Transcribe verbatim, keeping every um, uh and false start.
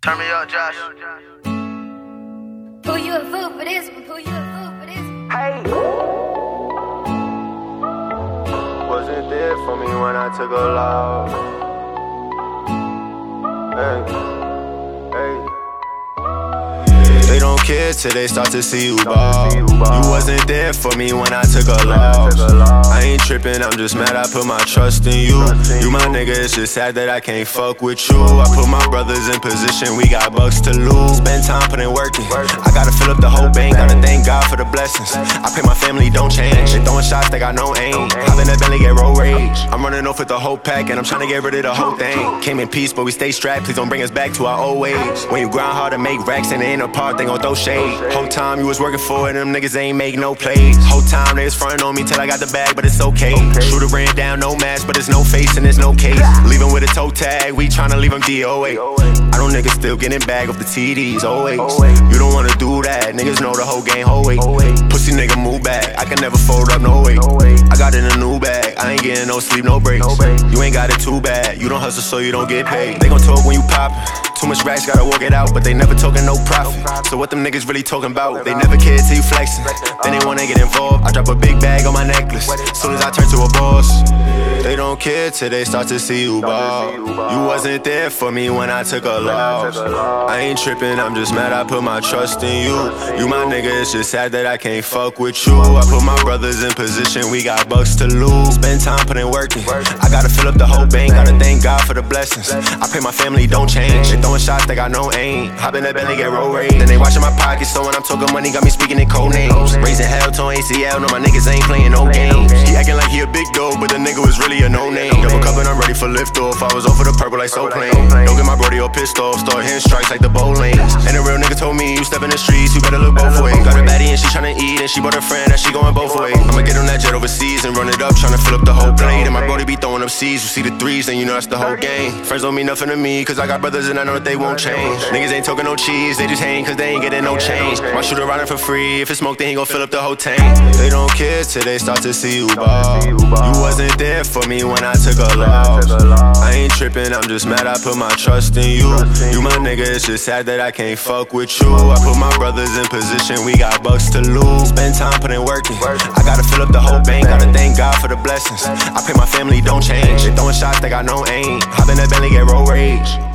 Turn me up, Josh. Pull you a fool for this one, pull you a fool for this one. Hey. Wasn't there for me when I took a loss. Hey, hey. They don't care till they start to see you ball. You wasn't there for me when I took a loss. I ain't tripping, I'm just mad I put my trust in you. You my nigga, it's just sad that I can't fuck with you. I put my brothers in position, we got bucks to lose. Spend time putting work in, I gotta fill up the whole bank. Gotta thank God for the blessings. I pray my family don't change. They throwing shots, they got no aim. Hop in that Bentley, get road rage. I'm running off with the whole pack and I'm trying to get rid of the whole thing. Came in peace, but we stay strapped. Please don't bring us back to our old ways. When you grind hard to make racks and they ain't apart, they gon' throw shade. Whole time you was working for it, them niggas ain't make no plays. Whole time they was frontin' on me till I got the bag, but it's okay. Shooter ran down, no mask, but there's no face and there's no case. Leaving with a toe tag, we tryna leave him D O A. I know niggas still getting bag off the T Ds, always. You don't wanna do that, niggas know the whole game, whole weight. Pussy nigga move back, I can never fold up, no way. I got in a new bag, I ain't getting no sleep, no breaks. You ain't got it too bad, you don't hustle so you don't get paid. They gon' talk when you pop, too much racks, gotta walk it out, but they never talking no profit. So what them niggas really talking about? They never care till you flexing, then they wanna get involved. I drop a big bag on my necklace, soon as I turn to a boss. They don't care till they start to see you ball. You wasn't there for me when I took a loss. I ain't tripping, I'm just mad I put my trust in you. You my nigga, it's just sad that I can't fuck with you. I put my brothers in position, we got bucks to lose. Spend time putting work in, I gotta fill up the whole bank. Gotta thank God for the blessings. I pray my family don't change. They throwing shots, they got no aim. Hop in that Bentley, get road rage. Then they watching my pockets, so when I'm talking money, got me speaking in code names. Raising hell to A C L, no my niggas ain't playing no games. He acting like he a big dog, but the nigga was really a no-name. Double cup and I'm ready for lift off. I was off for the purple like so plain. Don't get my brody all pissed off, start hitting strikes like the bowl lanes. And a real nigga told me, you step in the streets, you better look both ways. Got a baddie and she tryna eat, and she brought her friend, and she going both ways. I'ma get on that jet overseas and run it up, tryna fill up the whole plate. And my brody be throwing up C's, you see the threes, then you know that's the whole game. Friends don't mean nothing to me, cause I got brothers and I know that they won't change. Niggas ain't talking no cheese, they just hang cause they ain't getting no change. My shooter riding for free, if it's smoke then he gon' fill up the whole tank. They don't care till they start to see you ball. You wasn't there for me when I took a loss. I ain't tripping, I'm just mad I put my trust in you. You my nigga, it's just sad that I can't fuck with you. I put my brothers in position, we got bucks to lose. Spend time putting work in, I gotta fill up the whole bank. Gotta thank God for the blessings. I pray my family don't change. They throwing shots, they got no aim. Hop in that Bentley, get road rage.